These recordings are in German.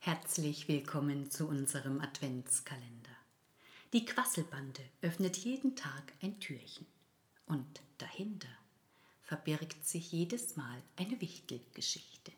Herzlich willkommen zu unserem Adventskalender. Die Quasselbande öffnet jeden Tag ein Türchen und dahinter verbirgt sich jedes Mal eine Wichtelgeschichte.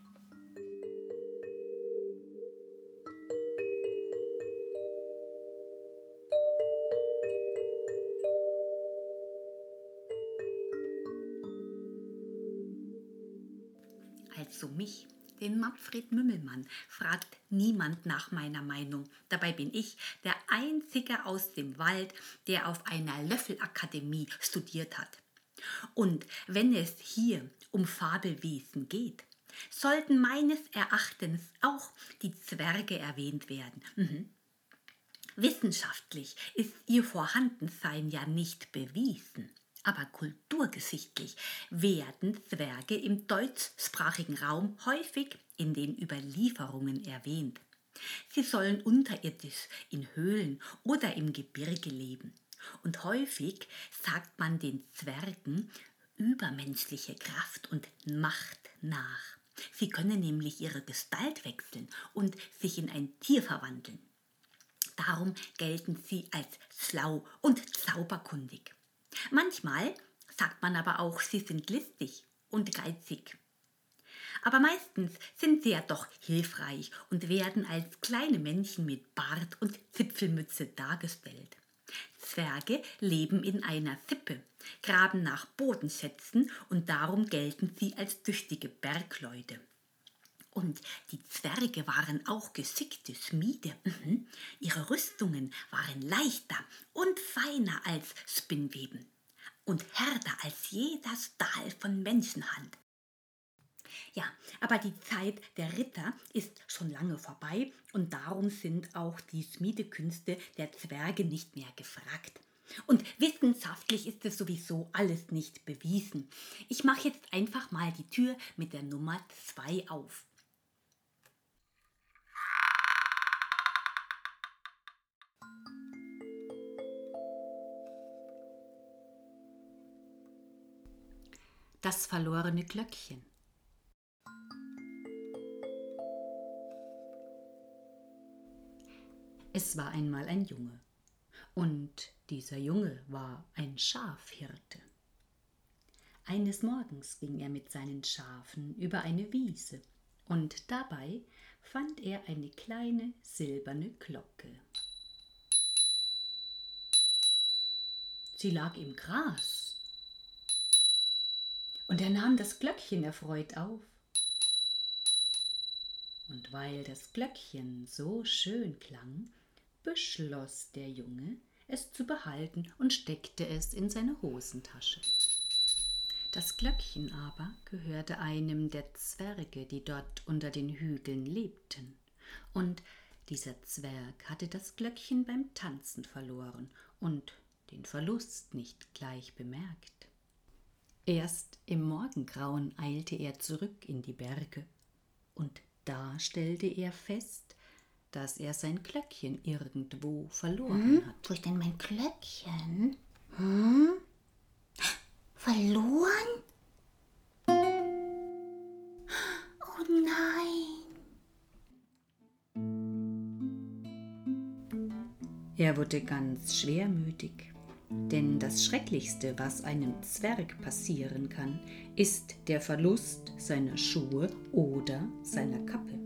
Also mich, den Manfred Mümmelmann, fragt niemand nach meiner Meinung. Dabei bin ich der Einzige aus dem Wald, der auf einer Löffelakademie studiert hat. Und wenn es hier um Fabelwesen geht, sollten meines Erachtens auch die Zwerge erwähnt werden. Wissenschaftlich ist ihr Vorhandensein ja nicht bewiesen, aber kulturgeschichtlich werden Zwerge im deutschsprachigen Raum häufig in den Überlieferungen erwähnt. Sie sollen unterirdisch in Höhlen oder im Gebirge leben. Und häufig sagt man den Zwergen übermenschliche Kraft und Macht nach. Sie können nämlich ihre Gestalt wechseln und sich in ein Tier verwandeln. Darum gelten sie als schlau und zauberkundig. Manchmal sagt man aber auch, sie sind listig und geizig. Aber meistens sind sie ja doch hilfreich und werden als kleine Männchen mit Bart und Zipfelmütze dargestellt. Zwerge leben in einer Sippe, graben nach Bodenschätzen und darum gelten sie als tüchtige Bergleute. Und die Zwerge waren auch geschickte Schmiede. Ihre Rüstungen waren leichter und feiner als Spinnweben und härter als jeder Stahl von Menschenhand. Ja, aber die Zeit der Ritter ist schon lange vorbei und darum sind auch die Schmiedekünste der Zwerge nicht mehr gefragt. Und wissenschaftlich ist es sowieso alles nicht bewiesen. Ich mache jetzt einfach mal die Tür mit der Nummer 2 auf. Das verlorene Glöckchen. Es war einmal ein Junge, und dieser Junge war ein Schafhirte. Eines Morgens ging er mit seinen Schafen über eine Wiese, und dabei fand er eine kleine silberne Glocke. Sie lag im Gras, und er nahm das Glöckchen erfreut auf. Und weil das Glöckchen so schön klang, beschloss der Junge, es zu behalten und steckte es in seine Hosentasche. Das Glöckchen aber gehörte einem der Zwerge, die dort unter den Hügeln lebten. Und dieser Zwerg hatte das Glöckchen beim Tanzen verloren und den Verlust nicht gleich bemerkt. Erst im Morgengrauen eilte er zurück in die Berge, und da stellte er fest, dass er sein Glöckchen irgendwo verloren hat. Wo ist denn mein Glöckchen? Verloren? Oh nein. Er wurde ganz schwermütig, denn das Schrecklichste, was einem Zwerg passieren kann, ist der Verlust seiner Schuhe oder seiner Kappe.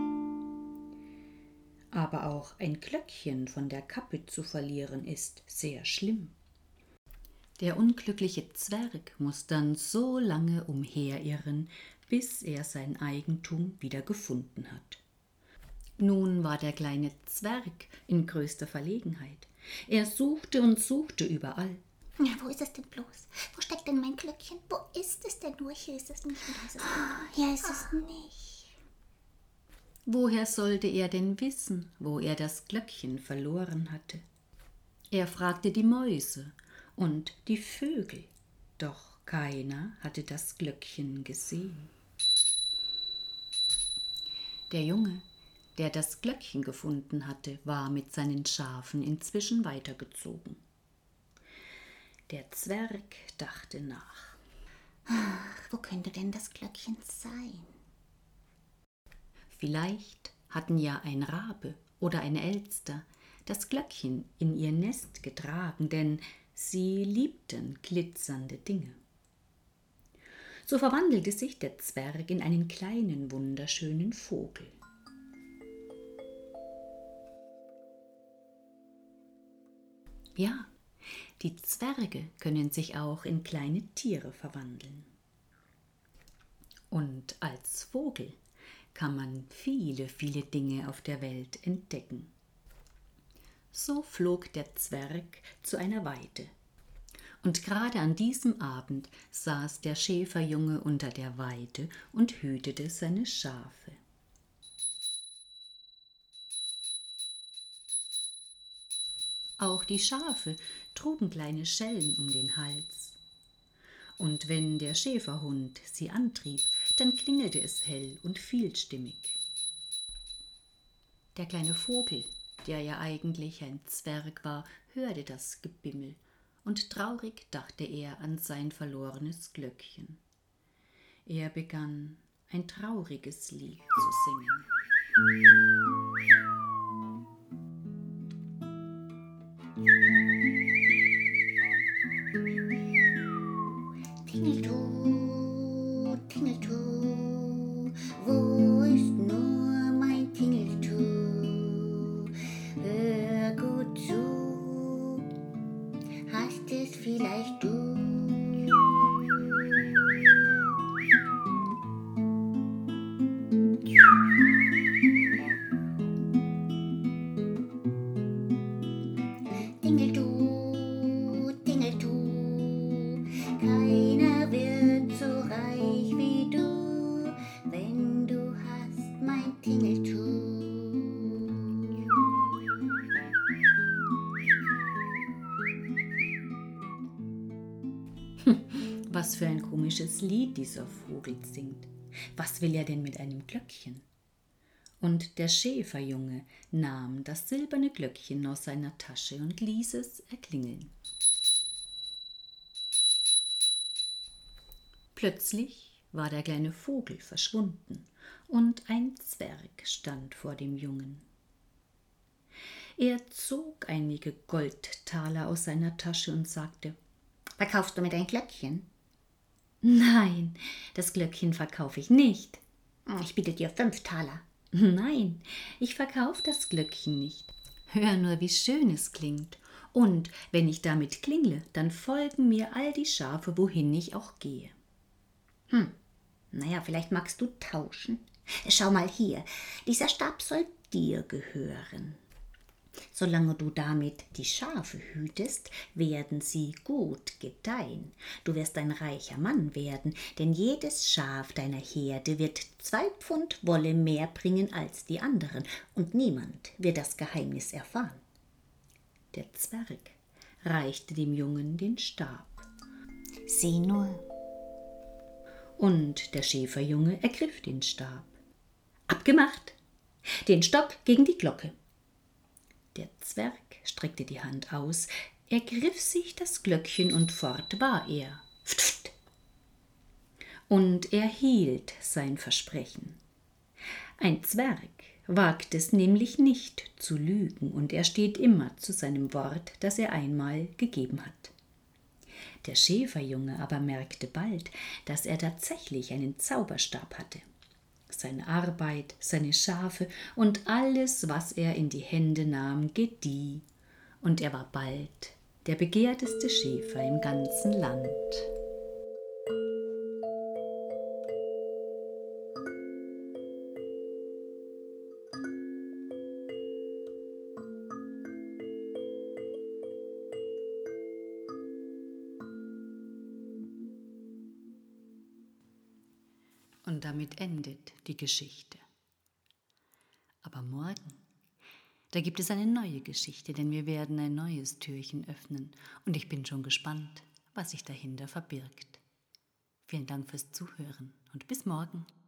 Aber auch ein Glöckchen von der Kappe zu verlieren, ist sehr schlimm. Der unglückliche Zwerg muss dann so lange umherirren, bis er sein Eigentum wieder gefunden hat. Nun war der kleine Zwerg in größter Verlegenheit. Er suchte und suchte überall. Ja, wo ist es denn bloß? Wo steckt denn mein Glöckchen? Wo ist es denn nur? Hier ist es nicht. Hier ist es nicht. Woher sollte er denn wissen, wo er das Glöckchen verloren hatte? Er fragte die Mäuse und die Vögel, doch keiner hatte das Glöckchen gesehen. Der Junge, der das Glöckchen gefunden hatte, war mit seinen Schafen inzwischen weitergezogen. Der Zwerg dachte nach. Wo könnte denn das Glöckchen sein? Vielleicht hatten ja ein Rabe oder eine Elster das Glöckchen in ihr Nest getragen, denn sie liebten glitzernde Dinge. So verwandelte sich der Zwerg in einen kleinen, wunderschönen Vogel. Ja, die Zwerge können sich auch in kleine Tiere verwandeln. Und als Vogel kann man viele, viele Dinge auf der Welt entdecken. So flog der Zwerg zu einer Weide. Und gerade an diesem Abend saß der Schäferjunge unter der Weide und hütete seine Schafe. Auch die Schafe trugen kleine Schellen um den Hals. Und wenn der Schäferhund sie antrieb, dann klingelte es hell und vielstimmig. Der kleine Vogel, der ja eigentlich ein Zwerg war, hörte das Gebimmel, und traurig dachte er an sein verlorenes Glöckchen. Er begann ein trauriges Lied zu singen. Tingeltoot, wo ist nur mein Tingeltoot? Hör gut zu, hast es vielleicht du? Tingeltoot, Tingeltoot, keiner wird so reich wie du, wenn du hast mein Tingeltoot. Was für ein komisches Lied dieser Vogel singt. Was will er denn mit einem Glöckchen? Und der Schäferjunge nahm das silberne Glöckchen aus seiner Tasche und ließ es erklingeln. Plötzlich war der kleine Vogel verschwunden und ein Zwerg stand vor dem Jungen. Er zog einige Goldtaler aus seiner Tasche und sagte: Verkaufst du mir dein Glöckchen? Nein, das Glöckchen verkaufe ich nicht. Ich biete dir 5 Taler. Nein, ich verkaufe das Glöckchen nicht. Hör nur, wie schön es klingt. Und wenn ich damit klingle, dann folgen mir all die Schafe, wohin ich auch gehe. Naja, vielleicht magst du tauschen. Schau mal hier, dieser Stab soll dir gehören. Solange du damit die Schafe hütest, werden sie gut gedeihen. Du wirst ein reicher Mann werden, denn jedes Schaf deiner Herde wird 2 Pfund Wolle mehr bringen als die anderen, und niemand wird das Geheimnis erfahren. Der Zwerg reichte dem Jungen den Stab. Sieh nur. Und der Schäferjunge ergriff den Stab. Abgemacht! Den Stock gegen die Glocke. Der Zwerg streckte die Hand aus, ergriff sich das Glöckchen und fort war er. Pft, pft. Und er hielt sein Versprechen. Ein Zwerg wagt es nämlich nicht zu lügen, und er steht immer zu seinem Wort, das er einmal gegeben hat. Der Schäferjunge aber merkte bald, dass er tatsächlich einen Zauberstab hatte. Seine Arbeit, seine Schafe und alles, was er in die Hände nahm, gedieh, und er war bald der begehrteste Schäfer im ganzen Land. Und damit endet die Geschichte. Aber morgen, da gibt es eine neue Geschichte, denn wir werden ein neues Türchen öffnen und ich bin schon gespannt, was sich dahinter verbirgt. Vielen Dank fürs Zuhören und bis morgen.